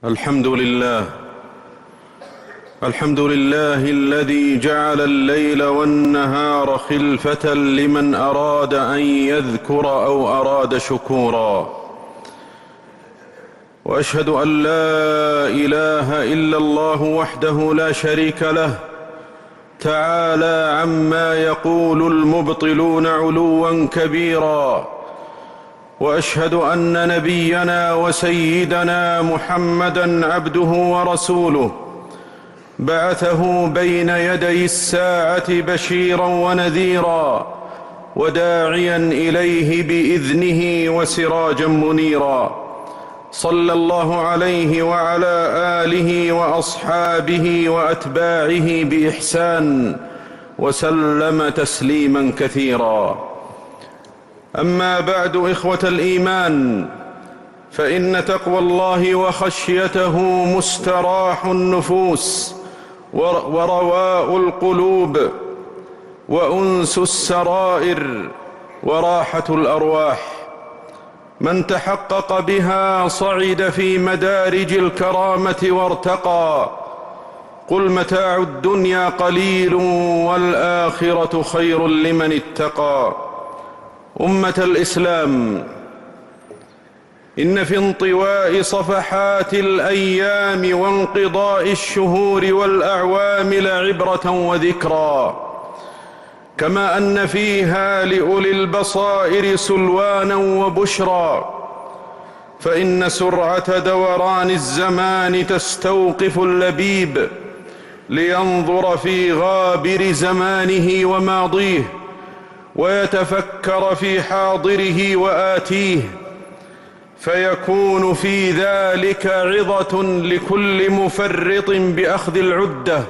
الحمد لله الذي جعل الليل والنهار خلفة لمن أراد أن يذكر أو أراد شكورا. وأشهد أن لا إله إلا الله وحده لا شريك له تعالى عما يقول المبطلون علوا كبيرا. وأشهد أن نبينا وسيدنا محمدًا عبده ورسوله بعثه بين يدي الساعة بشيرا ونذيرا وداعيا إليه بإذنه وسراجا منيرا. صلى الله عليه وعلى آله وأصحابه وأتباعه بإحسان وسلم تسليما كثيرا. أما بعد، إخوة الإيمان، فإن تقوى الله وخشيته مستراح النفوس ورواء القلوب وأنس السرائر وراحة الأرواح. من تحقق بها صعد في مدارج الكرامة وارتقى. قل متاع الدنيا قليل والآخرة خير لمن اتقى. أمة الإسلام، إن في انطواء صفحات الأيام وانقضاء الشهور والأعوام لعبرة وذكرى، كما أن فيها لأولي البصائر سلوانا وبشرى. فإن سرعة دوران الزمان تستوقف اللبيب لينظر في غابر زمانه وماضيه، ويتفكر في حاضره وآتيه، فيكون في ذلك عظة لكل مفرط بأخذ العدة،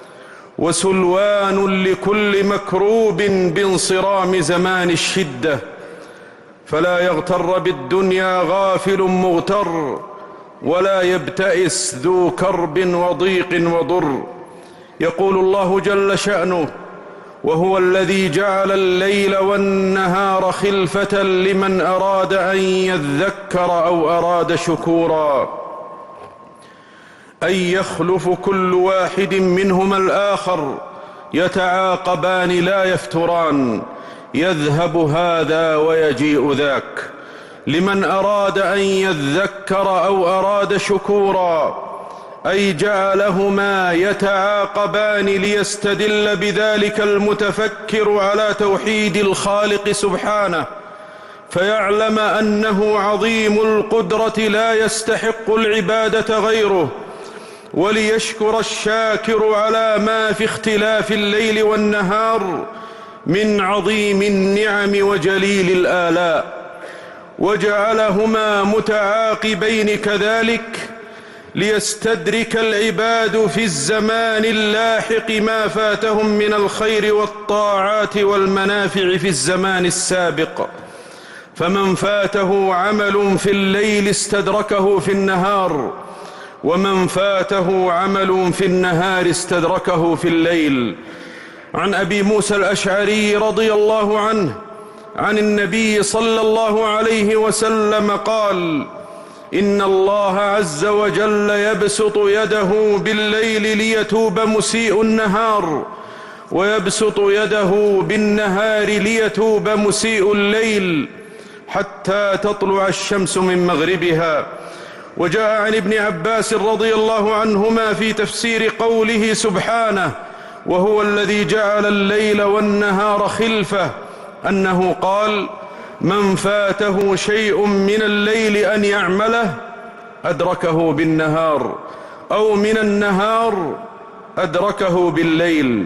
وسلوان لكل مكروب بانصرام زمان الشدة. فلا يغتر بالدنيا غافل مغتر، ولا يبتئس ذو كرب وضيق وضر. يقول الله جل شأنه: وهو الذي جعل الليل والنهار خلفة لمن أراد أن يذكر أو أراد شكورا، أي يخلف كل واحد منهما الآخر، يتعاقبان لا يفتران، يذهب هذا ويجيء ذاك. لمن أراد أن يذكر أو أراد شكورا، أي جعلهما يتعاقبان ليستدل بذلك المتفكر على توحيد الخالق سبحانه، فيعلم أنه عظيم القدرة لا يستحق العبادة غيره، وليشكر الشاكر على ما في اختلاف الليل والنهار من عظيم النعم وجليل الآلاء. وجعلهما متعاقبين كذلك ليستدرك العباد في الزمان اللاحق ما فاتهم من الخير والطاعات والمنافع في الزمان السابق. فمن فاته عمل في الليل استدركه في النهار، ومن فاته عمل في النهار استدركه في الليل. عن أبي موسى الأشعري رضي الله عنه عن النبي صلى الله عليه وسلم قال: إن الله عز وجل يبسط يده بالليل ليتوب مسيء النهار، ويبسط يده بالنهار ليتوب مسيء الليل، حتى تطلع الشمس من مغربها. وجاء عن ابن عباس رضي الله عنهما في تفسير قوله سبحانه: وهو الذي جعل الليل والنهار خلفة، أنه قال: من فاته شيء من الليل أن يعمله أدركه بالنهار، أو من النهار أدركه بالليل.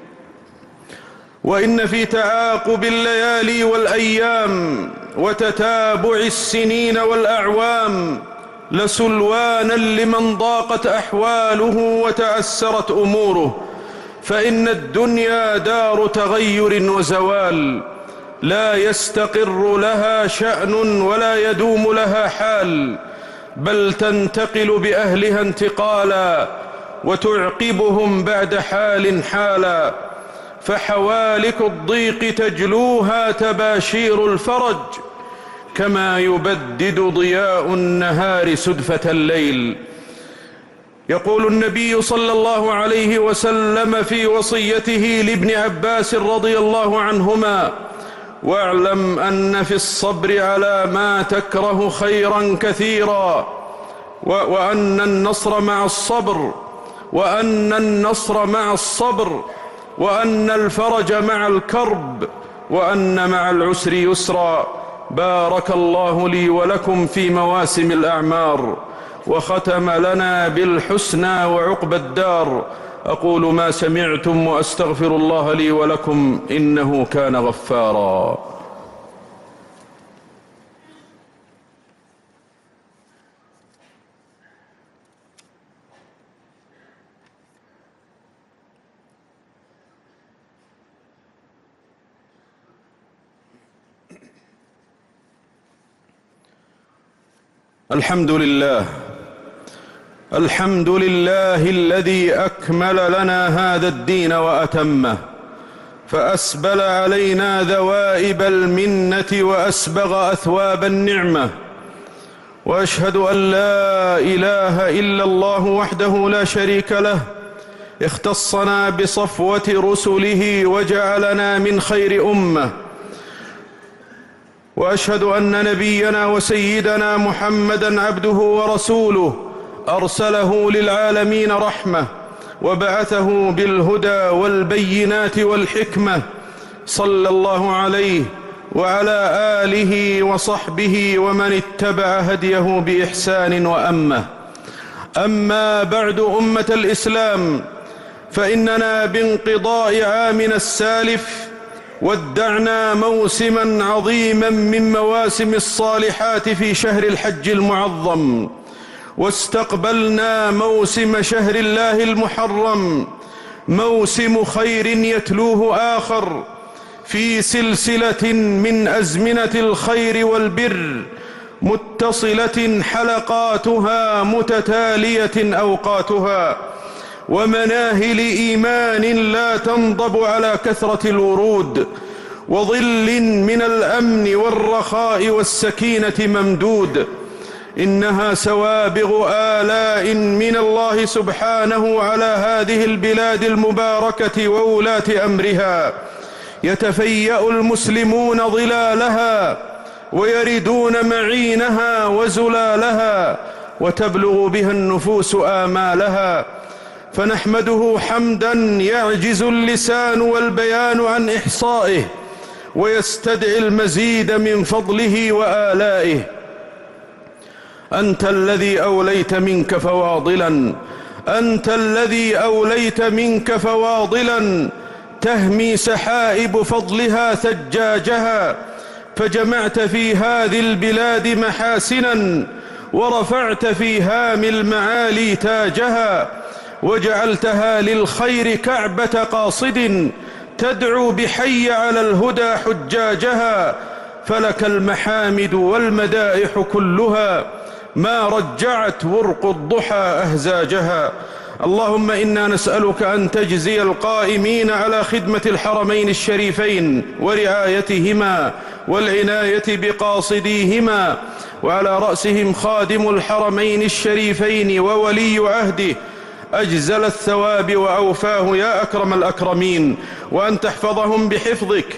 وإن في تعاقب الليالي والأيام وتتابع السنين والأعوام لسلوانا لمن ضاقت أحواله وتعسرت أموره. فإن الدنيا دار تغير وزوال، لا يستقر لها شأن ولا يدوم لها حال، بل تنتقل بأهلها انتقالا، وتعقبهم بعد حال حالا. فحوالك الضيق تجلوها تباشير الفرج، كما يبدد ضياء النهار سدفة الليل. يقول النبي صلى الله عليه وسلم في وصيته لابن عباس رضي الله عنهما: واعلم أن في الصبر على ما تكره خيرا كثيرا، وأن النصر مع الصبر، وأن النصر مع الصبر، وأن الفرج مع الكرب، وأن مع العسر يسرا. بارك الله لي ولكم في مواسم الأعمار، وختم لنا بالحسنى وعقبى الدار. أقول ما سمعتم وأستغفر الله لي ولكم، إنه كان غفارا. الحمد لله، الحمد لله الذي أكمل لنا هذا الدين وأتمه، فأسبل علينا ذوائب المنة وأسبغ أثواب النعمة. وأشهد أن لا إله إلا الله وحده لا شريك له، اختصنا بصفوة رسله وجعلنا من خير أمة. وأشهد أن نبينا وسيدنا محمدًا عبده ورسوله، أرسله للعالمين رحمة، وبعثه بالهدى والبينات والحكمة، صلى الله عليه وعلى آله وصحبه ومن اتبع هديه بإحسان وأمة. أما بعد، أمة الإسلام، فإننا بانقضاء عامنا السالف ودعنا موسماً عظيماً من مواسم الصالحات في شهر الحج المعظم، واستقبلنا موسم شهر الله المحرم، موسم خير يتلوه آخر في سلسلة من أزمنة الخير والبر، متصلة حلقاتها متتالية أوقاتها، ومناهل إيمان لا تنضب على كثرة الورود، وظل من الأمن والرخاء والسكينة ممدود. إنها سوابغ آلاء من الله سبحانه على هذه البلاد المباركة وولاة أمرها، يتفيأ المسلمون ظلالها ويردون معينها وزلالها، وتبلغ بها النفوس آمالها. فنحمده حمداً يعجز اللسان والبيان عن إحصائه، ويستدعي المزيد من فضله وآلائه. أنت الذي أوليت منك فواضلاً، أنت الذي أوليت منك فواضلاً تهمي سحائب فضلها ثجاجها، فجمعت في هذه البلاد محاسناً، ورفعت في هام المعالي تاجها، وجعلتها للخير كعبة قاصد تدعو بحي على الهدى حجاجها. فلك المحامد والمدائح كلها، ما رجعت ورق الضحى أهزاجها. اللهم إنا نسألك أن تجزي القائمين على خدمة الحرمين الشريفين ورعايتهما والعناية بقاصديهما، وعلى رأسهم خادم الحرمين الشريفين وولي عهده، أجزل الثواب وأوفاه يا أكرم الأكرمين، وأن تحفظهم بحفظك،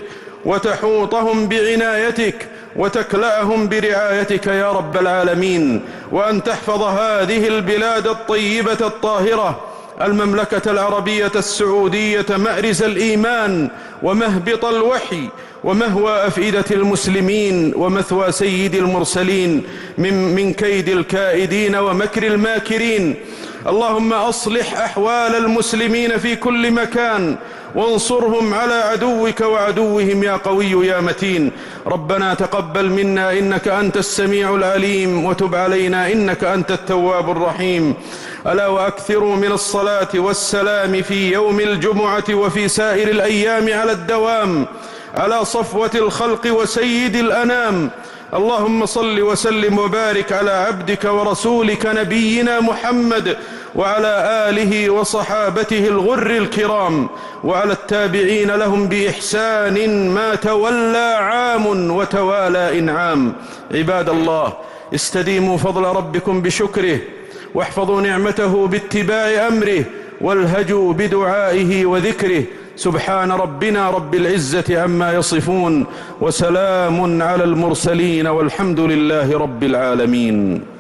وتحوطهم بعنايتك، وتكلأهم برعايتك يا رب العالمين، وأن تحفظ هذه البلاد الطيبة الطاهرة، المملكة العربية السعودية، مأرز الإيمان ومهبط الوحي ومهوى أفئدة المسلمين ومثوى سيد المرسلين من كيد الكائدين ومكر الماكرين. اللهم أصلح أحوال المسلمين في كل مكان، وانصرهم على عدوك وعدوهم يا قوي يا متين. ربنا تقبل منا إنك أنت السميع العليم، وتب علينا إنك أنت التواب الرحيم. ألا وأكثروا من الصلاة والسلام في يوم الجمعة وفي سائر الأيام على الدوام على صفوة الخلق وسيد الأنام. اللهم صل وسلم وبارك على عبدك ورسولك نبينا محمد، وعلى آله وصحابته الغر الكرام، وعلى التابعين لهم بإحسان ما تولى عام وتوالى إنعام. عباد الله، استديموا فضل ربكم بشكره، واحفظوا نعمته باتباع أمره والهجوا بدعائه وذكره. سبحان ربنا رب العزة عما يصفون، وسلام على المرسلين، والحمد لله رب العالمين.